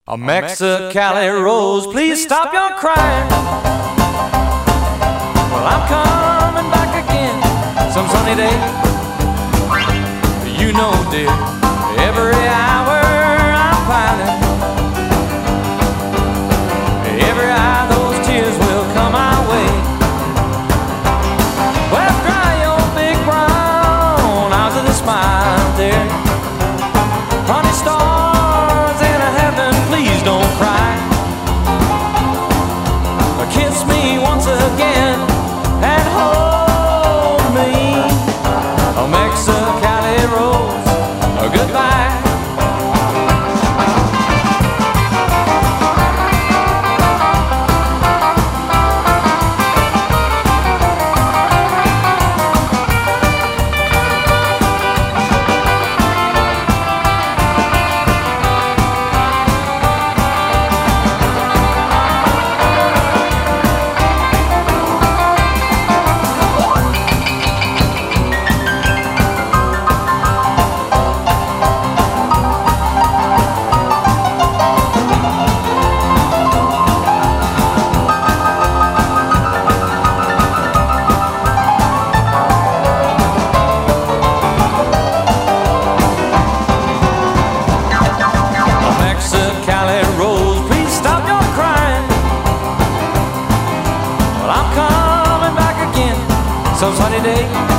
A Mexicali Rose, please stop your crying. Well, I'm coming back again some sunny day. You know, dear, every hour I'm pining, every hour those tears will come my way. Well, dry your big brown eyes with a smile, dear. Honey stars in a heaven, please don't cry. Kiss me once again and hold me. A Mexicali Rose, goodbye. Some sunny day